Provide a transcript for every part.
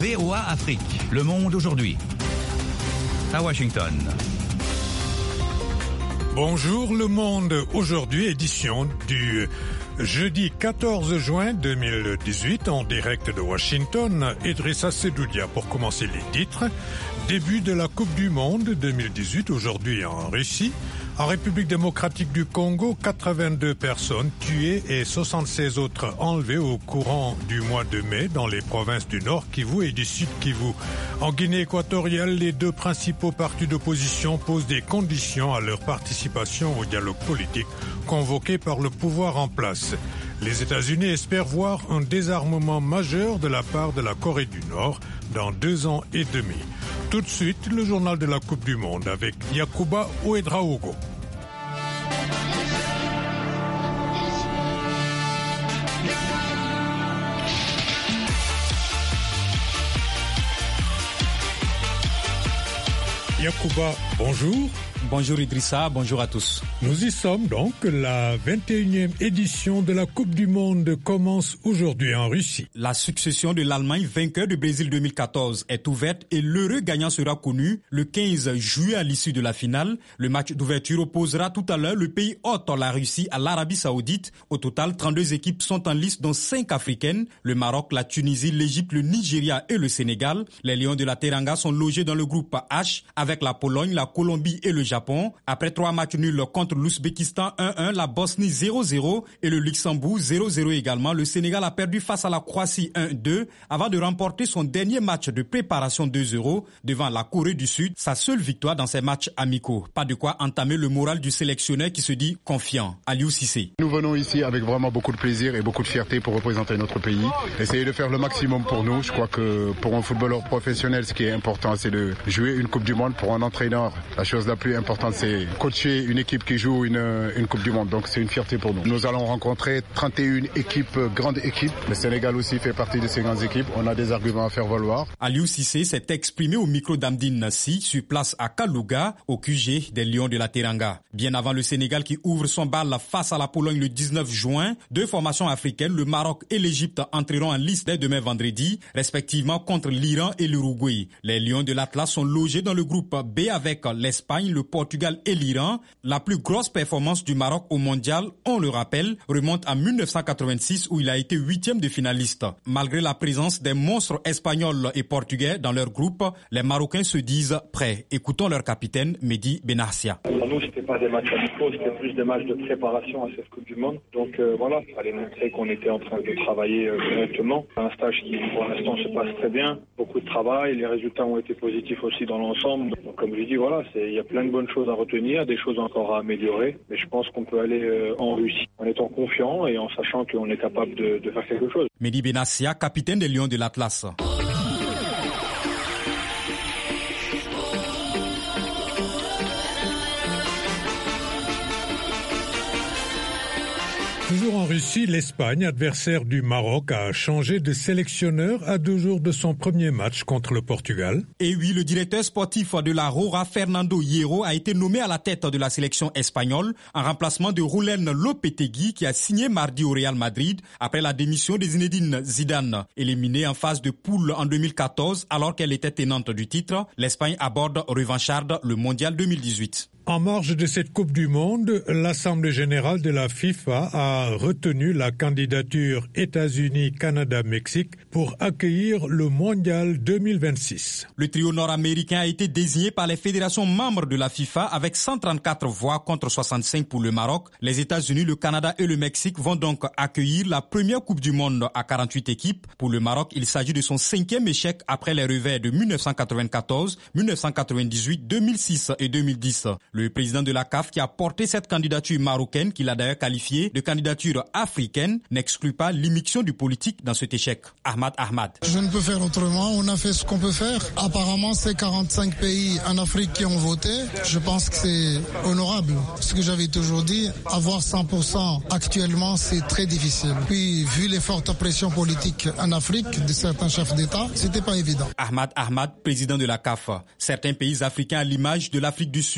VOA Afrique, le monde aujourd'hui. À Washington. Bonjour le monde, aujourd'hui édition du jeudi 14 juin 2018 en direct de Washington. Idrissa Sedoudia pour commencer les titres. Début de la Coupe du Monde 2018 aujourd'hui en Russie. En République démocratique du Congo, 82 personnes tuées et 76 autres enlevées au courant du mois de mai dans les provinces du Nord Kivu et du Sud Kivu. En Guinée équatoriale, les deux principaux partis d'opposition posent des conditions à leur participation au dialogue politique convoqué par le pouvoir en place. Les États-Unis espèrent voir un désarmement majeur de la part de la Corée du Nord dans 2 ans et demi. Tout de suite, le journal de la Coupe du Monde avec Yacouba Ouedraogo. Yacouba, bonjour. Bonjour Idrissa, bonjour à tous. Nous y sommes donc, la 21e édition de la Coupe du Monde commence aujourd'hui en Russie. La succession de l'Allemagne, vainqueur du Brésil 2014, est ouverte et l'heureux gagnant sera connu le 15 juillet à l'issue de la finale. Le match d'ouverture opposera tout à l'heure le pays hôte, la Russie, à l'Arabie Saoudite. Au total, 32 équipes sont en lice, dont 5 africaines. Le Maroc, la Tunisie, l'Égypte, le Nigeria et le Sénégal. Les Lions de la Teranga sont logés dans le groupe H avec la Pologne, la Colombie et le Japon. Après 3 matchs nuls contre l'Ouzbékistan 1-1, la Bosnie 0-0 et le Luxembourg 0-0 également, le Sénégal a perdu face à la Croatie 1-2 avant de remporter son dernier match de préparation 2-0 devant la Corée du Sud, sa seule victoire dans ces matchs amicaux. Pas de quoi entamer le moral du sélectionneur qui se dit confiant. Aliou Cissé. Nous venons ici avec vraiment beaucoup de plaisir et beaucoup de fierté pour représenter notre pays. Essayer de faire le maximum pour nous. Je crois que pour un footballeur professionnel, ce qui est important, c'est de jouer une Coupe du Monde. Pour un entraîneur, la chose la plus importante, c'est coacher une équipe qui joue une Coupe du Monde. Donc c'est une fierté pour nous. Nous allons rencontrer 31 équipes, grandes équipes. Le Sénégal aussi fait partie de ces grandes équipes. On a des arguments à faire valoir. Aliou Cissé s'est exprimé au micro d'Amdine Nassi sur place à Kalouga, au QG des Lions de la Teranga. Bien avant le Sénégal qui ouvre son bal face à la Pologne le 19 juin, 2 formations africaines, le Maroc et l'Égypte, entreront en lice dès demain vendredi, respectivement contre l'Iran et l'Uruguay. Les Lions de l'Atlas sont logés dans le groupe B avec l'Espagne, le Portugal et l'Iran. La plus grosse performance du Maroc au mondial, on le rappelle, remonte à 1986 où il a été 8e de finaliste. Malgré la présence des monstres espagnols et portugais dans leur groupe, les Marocains se disent prêts. Écoutons leur capitaine Mehdi Benassia. Pour nous, c'était pas des matchs amicaux, c'était plus des matchs de préparation à cette Coupe du Monde. Donc voilà, il fallait montrer qu'on était en train de travailler correctement. Un stage qui pour l'instant se passe très bien, beaucoup de travail, les résultats ont été positifs aussi dans l'ensemble. Donc comme je dis, voilà, il y a plein de bonnes choses à retenir, des choses encore à améliorer, mais je pense qu'on peut aller en Russie en étant confiant et en sachant qu'on est capable de faire quelque chose. Mehdi Benassia, capitaine des Lions de l'Atlas. Toujours en Russie, l'Espagne, adversaire du Maroc, a changé de sélectionneur à 2 jours de son premier match contre le Portugal. Et oui, le directeur sportif de la Roja, Fernando Hierro, a été nommé à la tête de la sélection espagnole en remplacement de Julen Lopetegui qui a signé mardi au Real Madrid après la démission de Zinedine Zidane. Éliminée en phase de poule en 2014 alors qu'elle était tenante du titre, l'Espagne aborde revancharde le mondial 2018. En marge de cette Coupe du Monde, l'Assemblée générale de la FIFA a retenu la candidature États-Unis-Canada-Mexique pour accueillir le Mondial 2026. Le trio nord-américain a été désigné par les fédérations membres de la FIFA avec 134 voix contre 65 pour le Maroc. Les États-Unis, le Canada et le Mexique vont donc accueillir la première Coupe du Monde à 48 équipes. Pour le Maroc, il s'agit de son 5e échec après les revers de 1994, 1998, 2006 et 2010. Le président de la CAF qui a porté cette candidature marocaine, qu'il a d'ailleurs qualifiée de candidature africaine, n'exclut pas l'immixtion du politique dans cet échec. Ahmad Ahmad. Je ne peux faire autrement, on a fait ce qu'on peut faire. Apparemment, c'est 45 pays en Afrique qui ont voté. Je pense que c'est honorable. Ce que j'avais toujours dit, avoir 100% actuellement, c'est très difficile. Puis, vu les fortes pressions politiques en Afrique de certains chefs d'État, c'était pas évident. Ahmad Ahmad, président de la CAF. Certains pays africains à l'image de l'Afrique du Sud et du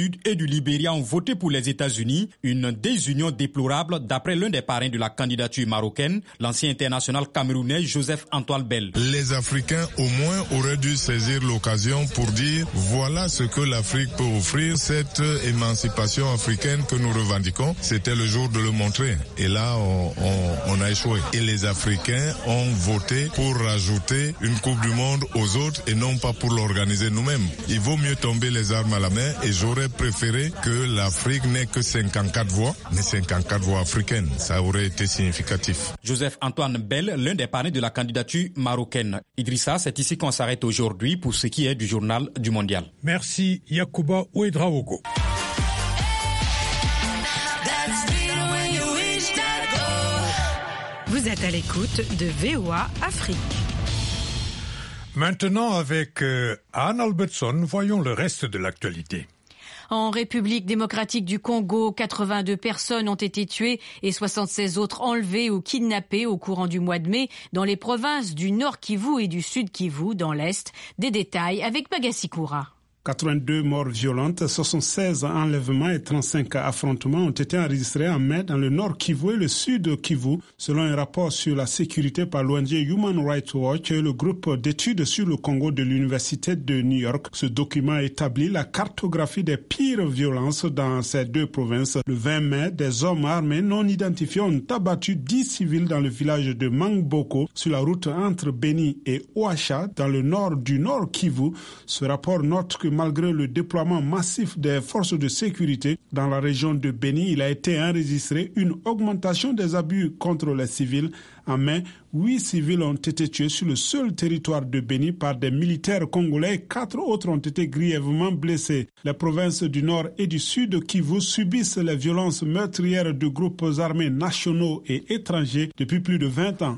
du Libéria ont voté pour les États-Unis, une désunion déplorable d'après l'un des parrains de la candidature marocaine, l'ancien international camerounais Joseph-Antoine Bell. Les Africains au moins auraient dû saisir l'occasion pour dire voilà ce que l'Afrique peut offrir, cette émancipation africaine que nous revendiquons, c'était le jour de le montrer. Et là, on a échoué. Et les Africains ont voté pour rajouter une Coupe du Monde aux autres et non pas pour l'organiser nous-mêmes. Il vaut mieux tomber les armes à la main et j'aurais préféré que l'Afrique n'ait que 54 voix, mais 54 voix africaines. Ça aurait été significatif. Joseph-Antoine Bell, l'un des parrains de la candidature marocaine. Idrissa, c'est ici qu'on s'arrête aujourd'hui pour ce qui est du journal du Mondial. Merci Yacouba Ouedraogo. Vous êtes à l'écoute de VOA Afrique. Maintenant, avec Anne Albertson, voyons le reste de l'actualité. En République démocratique du Congo, 82 personnes ont été tuées et 76 autres enlevées ou kidnappées au courant du mois de mai dans les provinces du Nord Kivu et du Sud Kivu dans l'Est. Des détails avec Magasikoura. 82 morts violentes, 76 enlèvements et 35 affrontements ont été enregistrés en mai dans le Nord Kivu et le Sud Kivu, selon un rapport sur la sécurité par l'ONG Human Rights Watch et le groupe d'études sur le Congo de l'Université de New York. Ce document établit la cartographie des pires violences dans ces deux provinces. Le 20 mai, des hommes armés non identifiés ont abattu 10 civils dans le village de Mangboko, sur la route entre Beni et Ouacha, dans le nord du Nord Kivu. Ce rapport note que malgré le déploiement massif des forces de sécurité dans la région de Beni, il a été enregistré une augmentation des abus contre les civils. En mai, 8 civils ont été tués sur le seul territoire de Beni par des militaires congolais et 4 autres ont été grièvement blessés. Les provinces du Nord et du Sud Kivu subissent les violences meurtrières de groupes armés nationaux et étrangers depuis plus de 20 ans.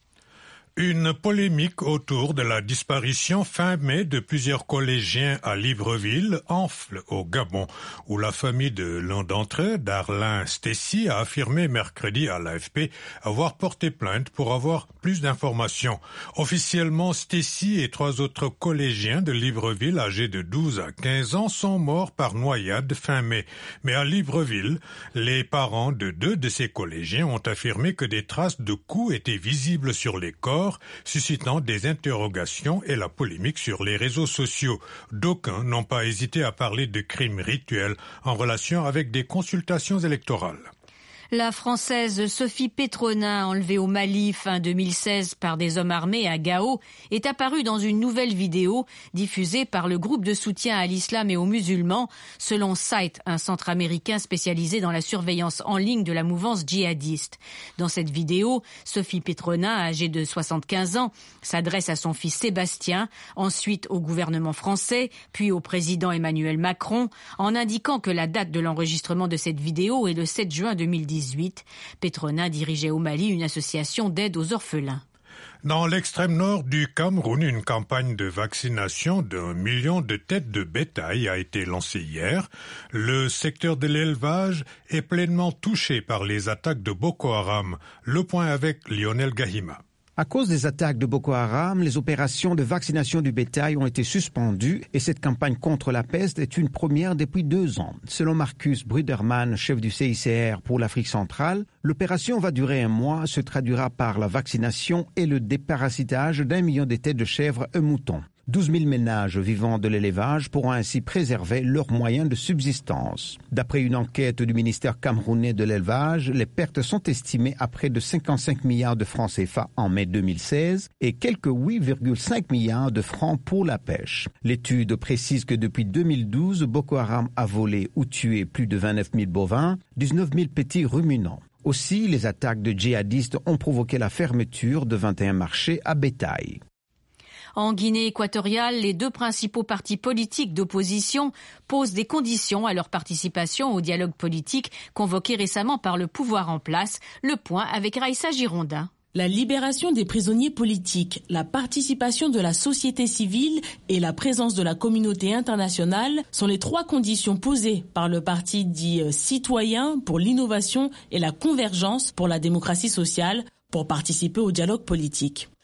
Une polémique autour de la disparition fin mai de plusieurs collégiens à Libreville enfle au Gabon, où la famille de l'un d'entre eux, Darlin Stessy, a affirmé mercredi à l'AFP avoir porté plainte pour avoir plus d'informations. Officiellement, Stessy et 3 autres collégiens de Libreville âgés de 12 à 15 ans sont morts par noyade fin mai. Mais à Libreville, les parents de 2 de ces collégiens ont affirmé que des traces de coups étaient visibles sur les corps, suscitant des interrogations et la polémique sur les réseaux sociaux. D'aucuns n'ont pas hésité à parler de crimes rituels en relation avec des consultations électorales. La Française Sophie Petronin, enlevée au Mali fin 2016 par des hommes armés à Gao, est apparue dans une nouvelle vidéo diffusée par le groupe de soutien à l'islam et aux musulmans, selon Sight, un centre américain spécialisé dans la surveillance en ligne de la mouvance djihadiste. Dans cette vidéo, Sophie Petronin, âgée de 75 ans, s'adresse à son fils Sébastien, ensuite au gouvernement français, puis au président Emmanuel Macron, en indiquant que la date de l'enregistrement de cette vidéo est le 7 juin 2018. Petronin dirigeait au Mali une association d'aide aux orphelins. Dans l'extrême nord du Cameroun, une campagne de vaccination d'1 million de têtes de bétail a été lancée hier. Le secteur de l'élevage est pleinement touché par les attaques de Boko Haram. Le point avec Lionel Gahima. À cause des attaques de Boko Haram, les opérations de vaccination du bétail ont été suspendues et cette campagne contre la peste est une première depuis 2 ans. Selon Marcus Bruderman, chef du CICR pour l'Afrique centrale, l'opération va durer 1 mois, se traduira par la vaccination et le déparasitage d'1 million de têtes de chèvre et moutons. 12 000 ménages vivant de l'élevage pourront ainsi préserver leurs moyens de subsistance. D'après une enquête du ministère camerounais de l'élevage, les pertes sont estimées à près de 55 milliards de francs CFA en mai 2016 et quelques 8,5 milliards de francs pour la pêche. L'étude précise que depuis 2012, Boko Haram a volé ou tué plus de 29 000 bovins, 19 000 petits ruminants. Aussi, les attaques de djihadistes ont provoqué la fermeture de 21 marchés à bétail. En Guinée équatoriale, les 2 principaux partis politiques d'opposition posent des conditions à leur participation au dialogue politique convoqué récemment par le pouvoir en place. Le point avec Raïssa Girondin. La libération des prisonniers politiques, la participation de la société civile et la présence de la communauté internationale sont les 3 conditions posées par le parti dit citoyen pour l'innovation et la convergence pour la démocratie sociale pour participer au dialogue politique.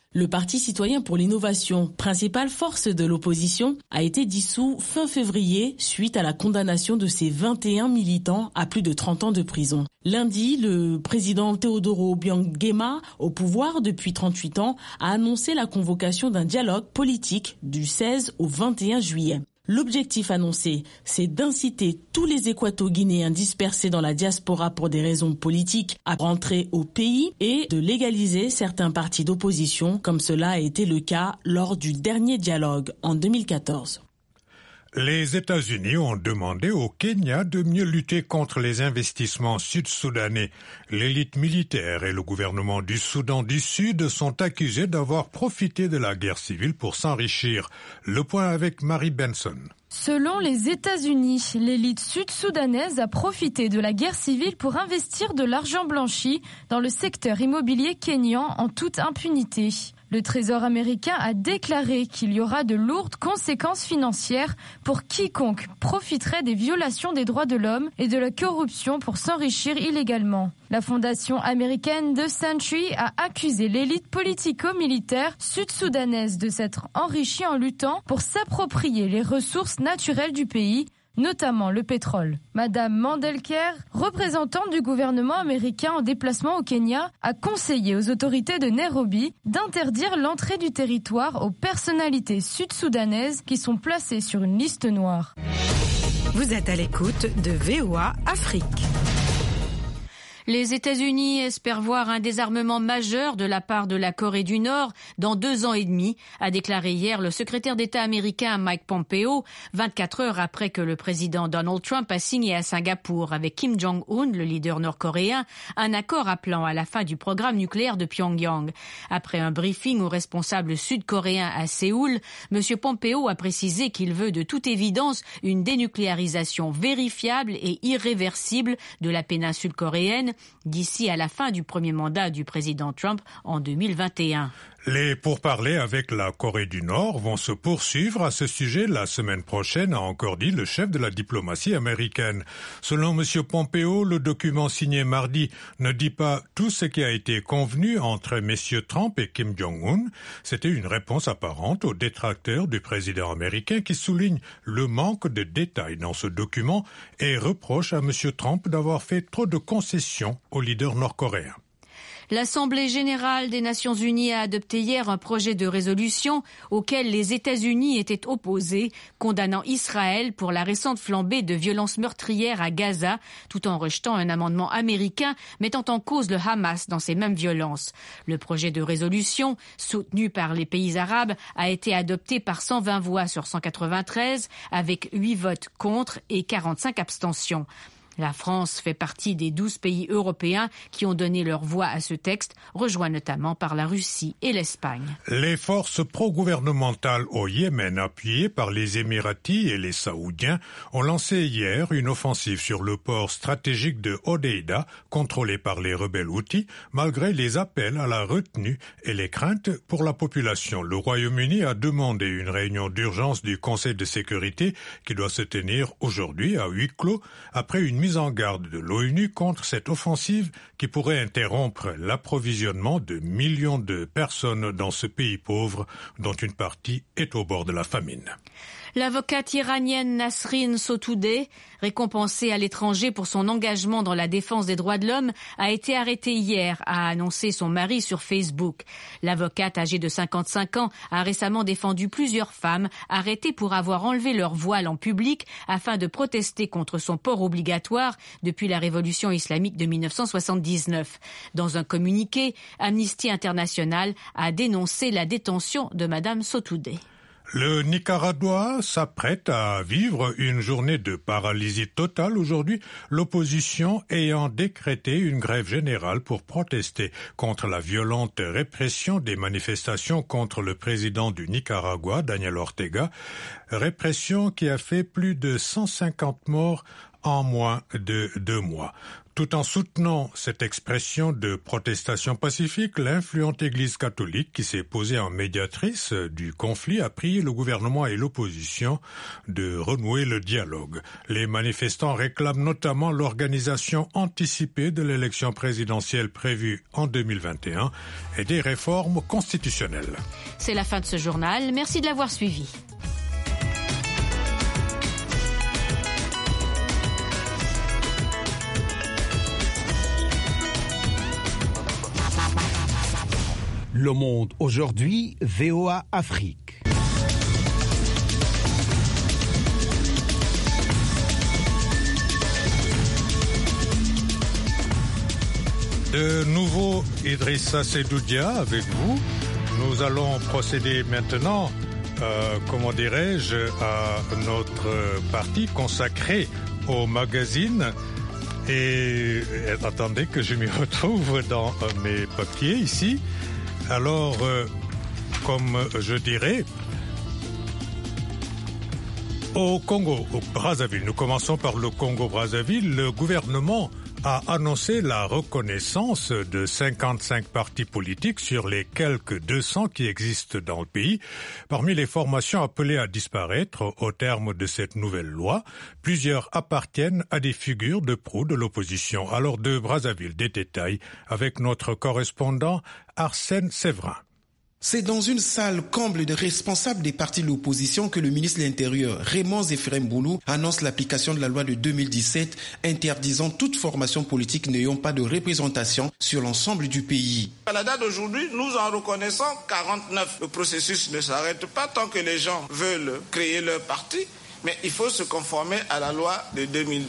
Le Parti citoyen pour l'innovation, principale force de l'opposition, a été dissous fin février suite à la condamnation de ses 21 militants à plus de 30 ans de prison. Lundi, le président Teodoro Obiang Nguema, au pouvoir depuis 38 ans, a annoncé la convocation d'un dialogue politique du 16 au 21 juillet. L'objectif annoncé, c'est d'inciter tous les Équato-Guinéens dispersés dans la diaspora pour des raisons politiques à rentrer au pays et de légaliser certains partis d'opposition, comme cela a été le cas lors du dernier dialogue en 2014. Les États-Unis ont demandé au Kenya de mieux lutter contre les investissements sud-soudanais. L'élite militaire et le gouvernement du Soudan du Sud sont accusés d'avoir profité de la guerre civile pour s'enrichir. Le point avec Marie Benson. Selon les États-Unis, l'élite sud-soudanaise a profité de la guerre civile pour investir de l'argent blanchi dans le secteur immobilier kényan en toute impunité. Le Trésor américain a déclaré qu'il y aura de lourdes conséquences financières pour quiconque profiterait des violations des droits de l'homme et de la corruption pour s'enrichir illégalement. La fondation américaine The Century a accusé l'élite politico-militaire sud-soudanaise de s'être enrichie en luttant pour s'approprier les ressources naturelles du pays, notamment le pétrole. Madame Mandelker, représentante du gouvernement américain en déplacement au Kenya, a conseillé aux autorités de Nairobi d'interdire l'entrée du territoire aux personnalités sud-soudanaises qui sont placées sur une liste noire. Vous êtes à l'écoute de VOA Afrique. Les États-Unis espèrent voir un désarmement majeur de la part de la Corée du Nord dans 2 ans et demi, a déclaré hier le secrétaire d'État américain Mike Pompeo, 24 heures après que le président Donald Trump a signé à Singapour avec Kim Jong-un, le leader nord-coréen, un accord appelant à la fin du programme nucléaire de Pyongyang. Après un briefing aux responsables sud-coréens à Séoul, M. Pompeo a précisé qu'il veut de toute évidence une dénucléarisation vérifiable et irréversible de la péninsule coréenne d'ici à la fin du premier mandat du président Trump en 2021. Les pourparlers avec la Corée du Nord vont se poursuivre à ce sujet la semaine prochaine, a encore dit le chef de la diplomatie américaine. Selon M. Pompeo, le document signé mardi ne dit pas tout ce qui a été convenu entre messieurs Trump et Kim Jong-un. C'était une réponse apparente aux détracteurs du président américain qui souligne le manque de détails dans ce document et reproche à M. Trump d'avoir fait trop de concessions au leader nord-coréen. L'Assemblée générale des Nations unies a adopté hier un projet de résolution auquel les États-Unis étaient opposés, condamnant Israël pour la récente flambée de violences meurtrières à Gaza, tout en rejetant un amendement américain mettant en cause le Hamas dans ces mêmes violences. Le projet de résolution, soutenu par les pays arabes, a été adopté par 120 voix sur 193, avec 8 votes contre et 45 abstentions. La France fait partie des 12 pays européens qui ont donné leur voix à ce texte, rejoints notamment par la Russie et l'Espagne. Les forces pro-gouvernementales au Yémen, appuyées par les Émiratis et les Saoudiens, ont lancé hier une offensive sur le port stratégique de Hodeïda, contrôlé par les rebelles Houthis, malgré les appels à la retenue et les craintes pour la population. Le Royaume-Uni a demandé une réunion d'urgence du Conseil de sécurité qui doit se tenir aujourd'hui à huis clos après une mise en garde de l'ONU contre cette offensive qui pourrait interrompre l'approvisionnement de millions de personnes dans ce pays pauvre dont une partie est au bord de la famine. L'avocate iranienne Nasrin Sotoudeh, récompensée à l'étranger pour son engagement dans la défense des droits de l'homme, a été arrêtée hier, a annoncé son mari sur Facebook. L'avocate, âgée de 55 ans, a récemment défendu plusieurs femmes arrêtées pour avoir enlevé leur voile en public afin de protester contre son port obligatoire depuis la révolution islamique de 1979. Dans un communiqué, Amnesty International a dénoncé la détention de Madame Sotoudeh. Le Nicaragua s'apprête à vivre une journée de paralysie totale aujourd'hui, l'opposition ayant décrété une grève générale pour protester contre la violente répression des manifestations contre le président du Nicaragua, Daniel Ortega, répression qui a fait plus de 150 morts en moins de 2 mois. Tout en soutenant cette expression de protestation pacifique, l'influente Église catholique, qui s'est posée en médiatrice du conflit, a prié le gouvernement et l'opposition de renouer le dialogue. Les manifestants réclament notamment l'organisation anticipée de l'élection présidentielle prévue en 2021 et des réformes constitutionnelles. C'est la fin de ce journal. Merci de l'avoir suivi. Le Monde aujourd'hui, VOA Afrique. De nouveau, Idrissa Seydoudia avec vous. Nous allons procéder maintenant, à notre partie consacrée au magazine. Et attendez que je m'y retrouve dans mes papiers ici. Alors, comme je dirais, au Congo, au Brazzaville, nous commençons par le Congo-Brazzaville, le gouvernement a annoncé la reconnaissance de 55 partis politiques sur les quelques 200 qui existent dans le pays. Parmi les formations appelées à disparaître au terme de cette nouvelle loi, plusieurs appartiennent à des figures de proue de l'opposition. Alors de Brazzaville, des détails avec notre correspondant Arsène Séverin. C'est dans une salle comble de responsables des partis de l'opposition que le ministre de l'Intérieur, Raymond Zéphrin Boulou, annonce l'application de la loi de 2017 interdisant toute formation politique n'ayant pas de représentation sur l'ensemble du pays. À la date d'aujourd'hui, nous en reconnaissons 49. Le processus ne s'arrête pas tant que les gens veulent créer leur parti. Mais il faut se conformer à la loi de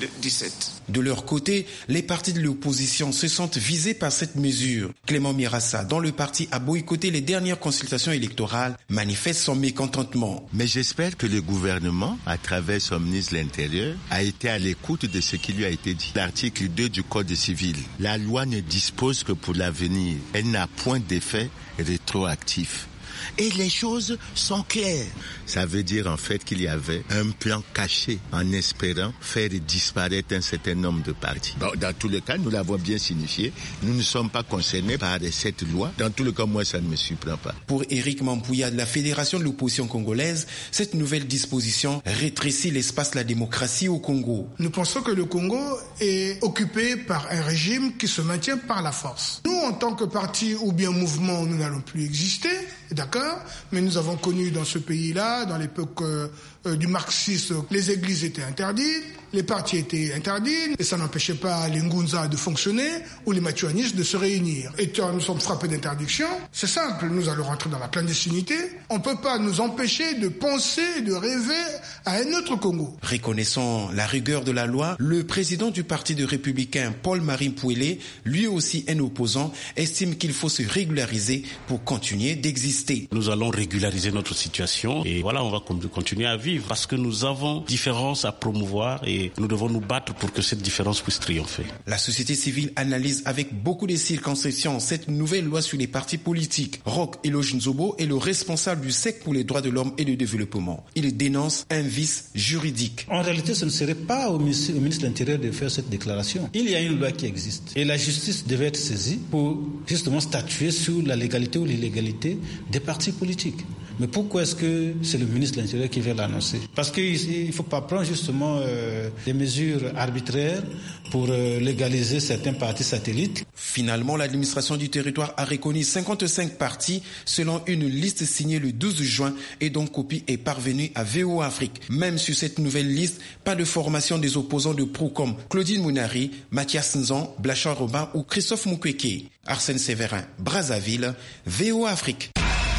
2017. De leur côté, les partis de l'opposition se sentent visés par cette mesure. Clément Mirassa, dont le parti a boycotté les dernières consultations électorales, manifeste son mécontentement. Mais j'espère que le gouvernement, à travers son ministre de l'Intérieur, a été à l'écoute de ce qui lui a été dit. L'article 2 du Code civil, la loi ne dispose que pour l'avenir. Elle n'a point d'effet rétroactif. Et les choses sont claires. Ça veut dire en fait qu'il y avait un plan caché en espérant faire disparaître un certain nombre de partis. Bon, dans tous les cas, nous l'avons bien signifié. Nous ne sommes pas concernés par cette loi. Dans tous les cas, moi, ça ne me surprend pas. Pour Éric Mampouya de la Fédération de l'opposition congolaise, cette nouvelle disposition rétrécit l'espace de la démocratie au Congo. Nous pensons que le Congo est occupé par un régime qui se maintient par la force. Nous, en tant que parti ou bien mouvement, nous n'allons plus exister, d'accord ? Mais nous avons connu dans ce pays-là, dans l'époque du marxisme, les églises étaient interdites, les partis étaient interdits, et ça n'empêchait pas les Ngunza de fonctionner ou les matuanistes de se réunir. Et quand nous sommes frappés d'interdiction, c'est simple, nous allons rentrer dans la clandestinité. On ne peut pas nous empêcher de penser, de rêver à un autre Congo. Reconnaissant la rigueur de la loi, le président du parti de républicains, Paul-Marie Pouélé, lui aussi un opposant, estime qu'il faut se régulariser pour continuer d'exister. Nous allons régulariser notre situation et voilà, on va continuer à vivre parce que nous avons différences à promouvoir et nous devons nous battre pour que cette différence puisse triompher. La société civile analyse avec beaucoup de circonspection cette nouvelle loi sur les partis politiques. Roch Eloge Nzobo est le responsable du SEC pour les droits de l'homme et le développement. Il dénonce un vice juridique. En réalité, ce ne serait pas au ministre de l'Intérieur de faire cette déclaration. Il y a une loi qui existe et la justice devait être saisie pour justement statuer sur la légalité ou l'illégalité des partis politiques. Mais pourquoi est-ce que c'est le ministre de l'Intérieur qui vient l'annoncer? Parce qu'il ne faut pas prendre justement des mesures arbitraires pour légaliser certains partis satellites. Finalement, l'administration du territoire a reconnu 55 partis selon une liste signée le 12 juin et dont copie est parvenue à VOA Afrique. Même sur cette nouvelle liste, pas de formation des opposants de pro comme Claudine Mounari, Mathias Nzan, Blachar Robin ou Christophe Mukwege. Arsène Séverin, Brazzaville, VOA Afrique.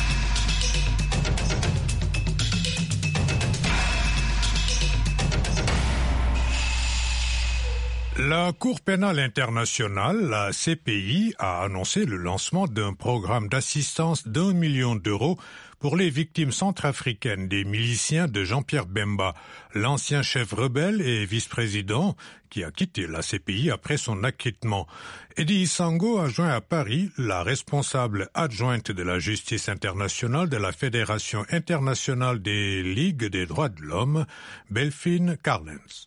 La Cour pénale internationale, la CPI, a annoncé le lancement d'un programme d'assistance d'1 million d'euros pour les victimes centrafricaines des miliciens de Jean-Pierre Bemba, l'ancien chef rebelle et vice-président qui a quitté la CPI après son acquittement. Eddie Isango a joint à Paris la responsable adjointe de la justice internationale de la Fédération internationale des ligues des droits de l'homme, Belfine Carlens.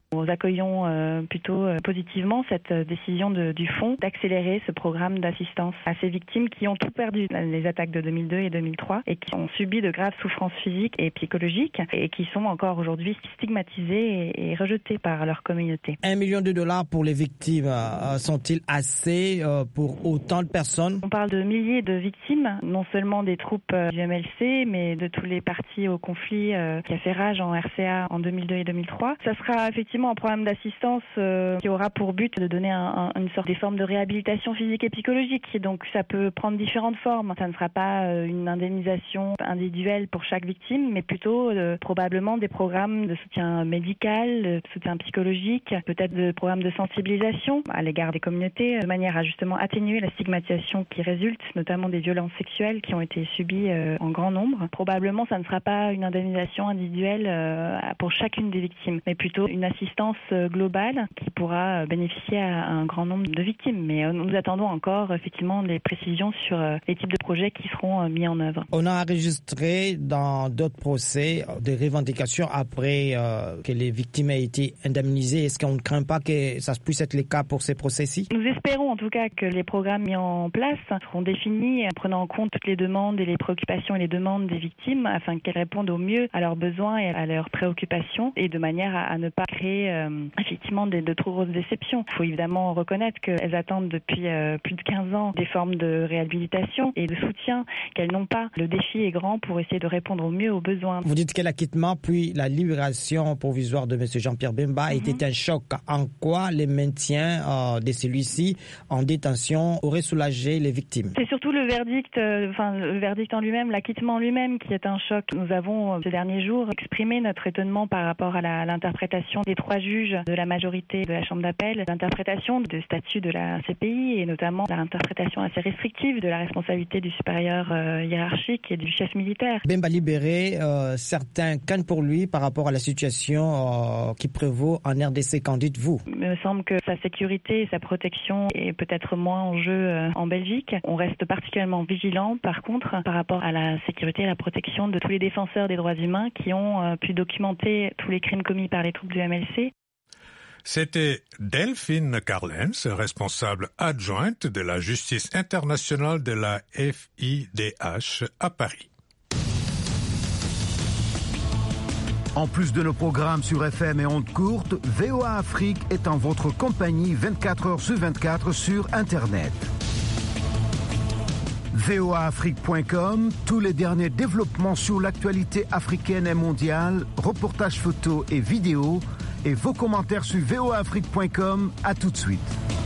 Nous accueillons plutôt positivement cette décision du fonds d'accélérer ce programme d'assistance à ces victimes qui ont tout perdu, les attaques de 2002 et 2003, et qui ont subi de graves souffrances physiques et psychologiques et qui sont encore aujourd'hui stigmatisées et rejetées par leur communauté. $1 million pour les victimes, sont-ils assez pour autant de personnes? On parle de milliers de victimes, non seulement des troupes du MLC, mais de tous les partis au conflit qui a fait rage en RCA en 2002 et 2003. Ça sera effectivement un programme d'assistance qui aura pour but de donner une sorte des formes de réhabilitation physique et psychologique. Donc ça peut prendre différentes formes. Ça ne sera pas une indemnisation individuelle pour chaque victime, mais plutôt probablement des programmes de soutien médical, de soutien psychologique, peut-être des programmes de sensibilisation à l'égard des communautés, de manière à justement atténuer la stigmatisation qui résulte, notamment des violences sexuelles qui ont été subies en grand nombre. Probablement, ça ne sera pas une indemnisation individuelle pour chacune des victimes, mais plutôt une assistance globale qui pourra bénéficier à un grand nombre de victimes. Mais nous attendons encore effectivement des précisions sur les types de projets qui seront mis en œuvre. On a enregistré dans d'autres procès des revendications après que les victimes aient été indemnisées. Est-ce qu'on ne craint pas que ça puisse être le cas pour ces procès-ci? Nous espérons en tout cas que les programmes mis en place seront définis en prenant en compte toutes les demandes et les préoccupations et les demandes des victimes afin qu'elles répondent au mieux à leurs besoins et à leurs préoccupations et de manière à ne pas créer effectivement de trop grosses déceptions. Il faut évidemment reconnaître qu'elles attendent depuis plus de 15 ans des formes de réhabilitation et de soutien qu'elles n'ont pas. Le défi est grand pour essayer de répondre au mieux aux besoins. Vous dites que l'acquittement puis la libération provisoire de M. Jean-Pierre Bemba était un choc. En quoi le maintien de celui-ci en détention aurait soulagé les victimes? C'est surtout le verdict en lui-même, l'acquittement en lui-même qui est un choc. Nous avons ces derniers jours exprimé notre étonnement par rapport à l'interprétation des 3 juges de la majorité de la Chambre d'appel, l'interprétation du statut de la CPI et notamment l'interprétation assez restrictive de la responsabilité du supérieur hiérarchique et du chef militaire. Bemba libéré, certains craignent pour lui par rapport à la situation qui prévaut en RDC. Qu'en dites-vous? Il me semble que sa sécurité et sa protection est peut-être moins en jeu en Belgique. On reste particulièrement vigilant par contre par rapport à la sécurité et à la protection de tous les défenseurs des droits humains qui ont pu documenter tous les crimes commis par les troupes du MLC. C'était Delphine Carlens, responsable adjointe de la justice internationale de la FIDH à Paris. En plus de nos programmes sur FM et ondes courtes, VOA Afrique est en votre compagnie 24 heures sur 24 sur Internet. voaafrique.com, tous les derniers développements sur l'actualité africaine et mondiale, reportages photos et vidéos, et vos commentaires sur voaafrique.com. À tout de suite.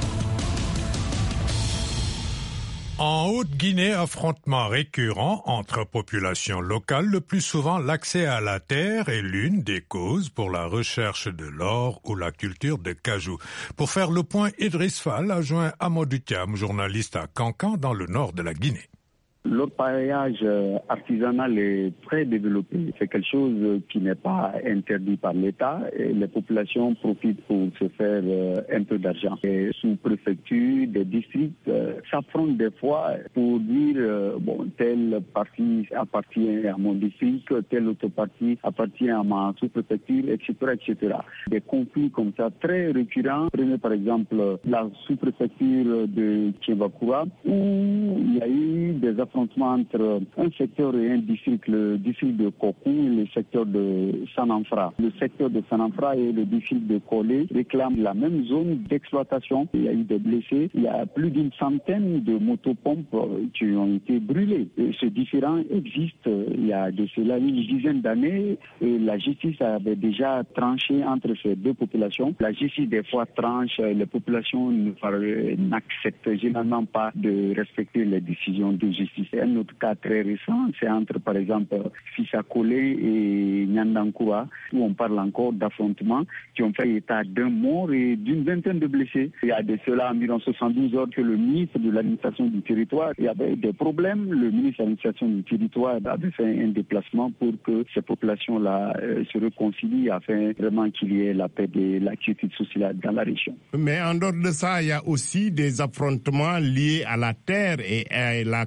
En Haute-Guinée, affrontements récurrents entre populations locales, le plus souvent l'accès à la terre est l'une des causes pour la recherche de l'or ou la culture de cajou. Pour faire le point, Idriss Fall a joint Amadou Thiam, journaliste à Kankan dans le nord de la Guinée. L'orpaillage artisanal est très développé. C'est quelque chose qui n'est pas interdit par l'État et les populations profitent pour se faire un peu d'argent. Les sous-préfectures, des districts s'affrontent des fois pour dire telle partie appartient à mon district, telle autre partie appartient à ma sous-préfecture, etc., etc. Des conflits comme ça très récurrents. Prenez par exemple la sous-préfecture de Tchembakura où il y a eu des affrontements entre un secteur et un district, le district de Kokou et le secteur de Sanamfra. Le secteur de Sanamfra et le district de Kolé réclament la même zone d'exploitation. Il y a eu des blessés. Il y a plus d'une centaine de motopompes qui ont été brûlées. Et ce différend existe il y a de cela une dizaine d'années et la justice avait déjà tranché entre ces deux populations. La justice des fois tranche, les populations n'acceptent généralement pas de respecter les décisions de justice. C'est un autre cas très récent, c'est entre par exemple Fissa Kolé et Nyandankoura, où on parle encore d'affrontements qui ont fait état d'un mort et d'une vingtaine de blessés. Il y a de cela environ 72 heures que le ministre de l'administration du territoire, il y avait des problèmes. Le ministre de l'administration du territoire avait fait un déplacement pour que ces populations-là se réconcilient afin vraiment qu'il y ait la paix et la quiétude sociale dans la région. Mais en dehors de ça, il y a aussi des affrontements liés à la terre et à la culture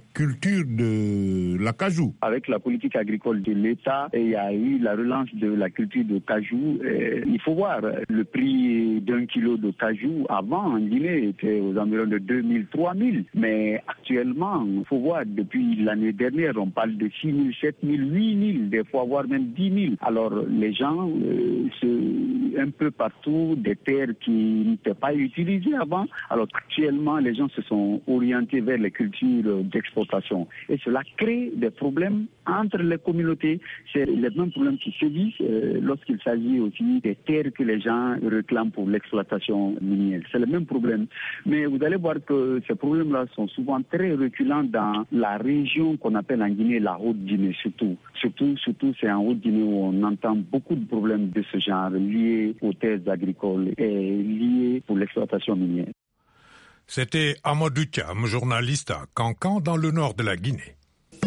culture de la cajou. Avec la politique agricole de l'État, il y a eu la relance de la culture de cajou. Il faut voir, le prix d'un kilo de cajou avant en Guinée était aux environs de 2000, 3000. Mais actuellement, il faut voir, depuis l'année dernière, on parle de 6 000, 7 000, 8 000, des fois voire même 10 000. Alors les gens, un peu partout, des terres qui n'étaient pas utilisées avant. Alors actuellement, les gens se sont orientés vers les cultures d'exportation. Et cela crée des problèmes entre les communautés. C'est les mêmes problèmes qui sévissent lorsqu'il s'agit aussi des terres que les gens réclament pour l'exploitation minière. C'est le même problème. Mais vous allez voir que ces problèmes-là sont souvent très reculants dans la région qu'on appelle en Guinée la Haute-Guinée, surtout. Surtout, c'est en Haute-Guinée où on entend beaucoup de problèmes de ce genre liés aux terres agricoles et liés pour l'exploitation minière. C'était Amadou Thiam, journaliste à Cancan, dans le nord de la Guinée.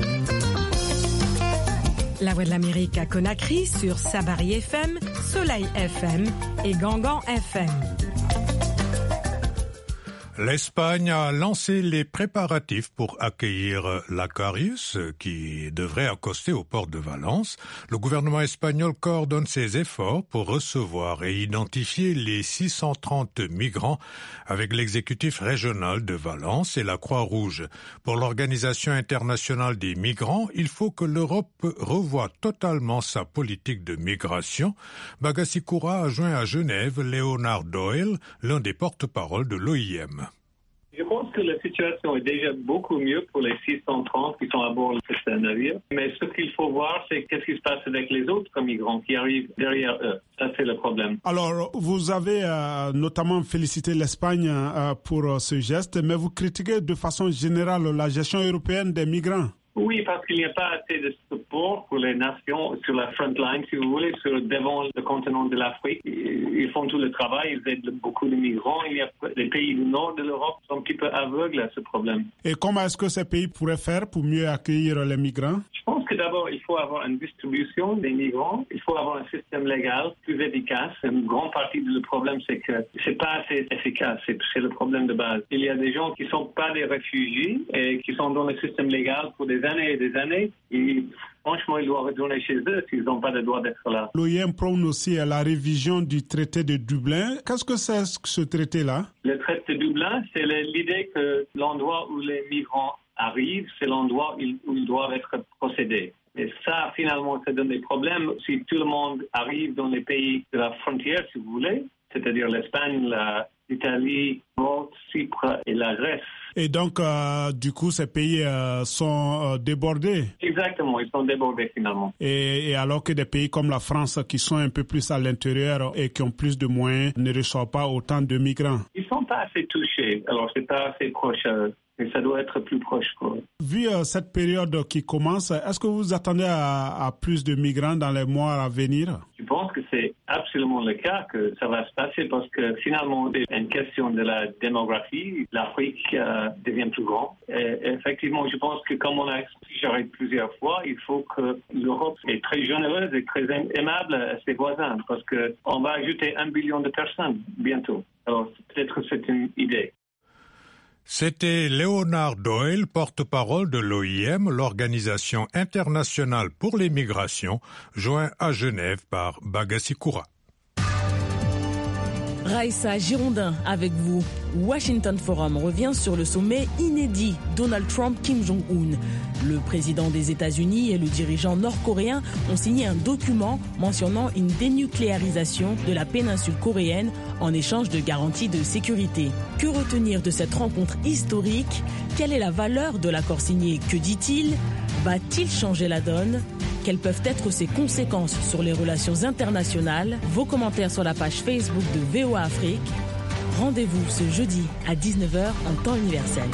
La Voix de l'Amérique à Conakry sur Sabari FM, Soleil FM et Gangan FM. L'Espagne a lancé les préparatifs pour accueillir l'Aquarius qui devrait accoster au port de Valence. Le gouvernement espagnol coordonne ses efforts pour recevoir et identifier les 630 migrants avec l'exécutif régional de Valence et la Croix-Rouge. Pour l'Organisation internationale des migrants, il faut que l'Europe revoie totalement sa politique de migration. Bagassi-Koura a joint à Genève Léonard Doyle, l'un des porte-parole de l'OIM. Je pense que la situation est déjà beaucoup mieux pour les 630 qui sont à bord de ce navire. Mais ce qu'il faut voir, c'est qu'est-ce qui se passe avec les autres migrants qui arrivent derrière eux. Ça, c'est le problème. Alors, vous avez notamment félicité l'Espagne pour ce geste, mais vous critiquez de façon générale la gestion européenne des migrants. Oui, parce qu'il n'y a pas assez de support pour les nations sur la front line, si vous voulez, devant le continent de l'Afrique. Ils font tout le travail, ils aident beaucoup de migrants. Il y a les pays du nord de l'Europe qui sont un petit peu aveugles à ce problème. Et comment est-ce que ces pays pourraient faire pour mieux accueillir les migrants? Je pense que d'abord, il faut avoir une distribution des migrants. Il faut avoir un système légal plus efficace. Une grande partie du problème, c'est que c'est pas assez efficace. C'est le problème de base. Il y a des gens qui sont pas des réfugiés et qui sont dans le système légal pour des années et des années. Et franchement, ils doivent retourner chez eux s'ils n'ont pas le droit d'être là. L'OIM prône aussi la révision du traité de Dublin. Qu'est-ce que c'est ce traité-là? Le traité de Dublin, c'est l'idée que l'endroit où les migrants arrivent, c'est l'endroit où ils doivent être procédés. Et ça, finalement, ça donne des problèmes si tout le monde arrive dans les pays de la frontière, si vous voulez, c'est-à-dire l'Espagne, l'Italie, Malte, Chypre et la Grèce. Et donc, du coup, ces pays sont débordés. Exactement, ils sont débordés finalement. Et alors que des pays comme la France, qui sont un peu plus à l'intérieur et qui ont plus de moyens, ne reçoivent pas autant de migrants. Ils ne sont pas assez touchés, alors c'est pas assez proche à eux. Mais ça doit être plus proche, quoi. Vu cette période qui commence, est-ce que vous attendez à plus de migrants dans les mois à venir? Je pense que c'est absolument le cas que ça va se passer parce que finalement, c'est une question de la démographie. L'Afrique devient plus grande. Et effectivement, je pense que comme on a expliqué plusieurs fois, il faut que l'Europe est très généreuse et très aimable à ses voisins parce qu'on va ajouter 1 billion de personnes bientôt. Alors peut-être que c'est une idée. C'était Léonard Doyle, porte-parole de l'OIM, l'Organisation internationale pour les migrations, joint à Genève par Bagassi-Koura. Raïssa Girondin avec vous. Washington Forum revient sur le sommet inédit Donald Trump-Kim Jong-un. Le président des États-Unis et le dirigeant nord-coréen ont signé un document mentionnant une dénucléarisation de la péninsule coréenne en échange de garanties de sécurité. Que retenir de cette rencontre historique? Quelle est la valeur de l'accord signé? Que dit-il? Va-t-il changer la donne? Quelles peuvent être ses conséquences sur les relations internationales? Vos commentaires sur la page Facebook de VOA Afrique. Rendez-vous ce jeudi à 19h en temps universel.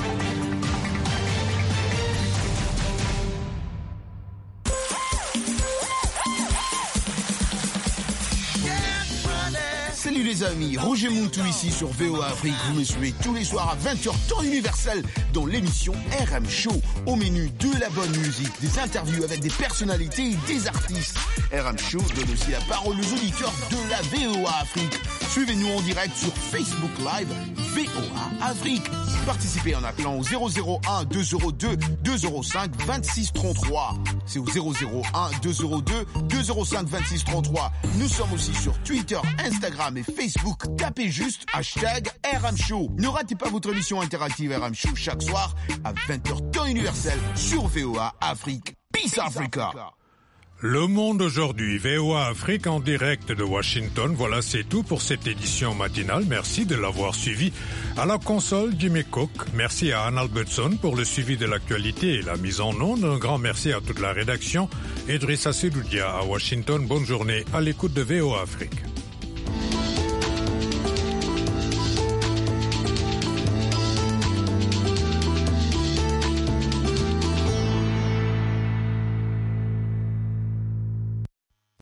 Salut les amis, Roger Moutou ici sur VOA Afrique. Vous me suivez tous les soirs à 20h temps universel dans l'émission RM Show. Au menu de la bonne musique, des interviews avec des personnalités et des artistes. RM Show donne aussi la parole aux auditeurs de la VOA Afrique. Suivez-nous en direct sur Facebook Live VOA Afrique. Participez en appelant au 001 202 205 26 33. C'est au 001 202 205 26 33. Nous sommes aussi sur Twitter, Instagram et Facebook. Tapez juste #RM Show. Ne ratez pas votre émission interactive RM Show chaque soir à 20h temps universel sur VOA Afrique. Peace Africa. Le Monde aujourd'hui, VOA Afrique en direct de Washington. Voilà, c'est tout pour cette édition matinale. Merci de l'avoir suivi. À la console, Jimmy Cook. Merci à Anne Albertson pour le suivi de l'actualité et la mise en onde. Un grand merci à toute la rédaction. Idrissa Sedoudia à Washington. Bonne journée à l'écoute de VOA Afrique.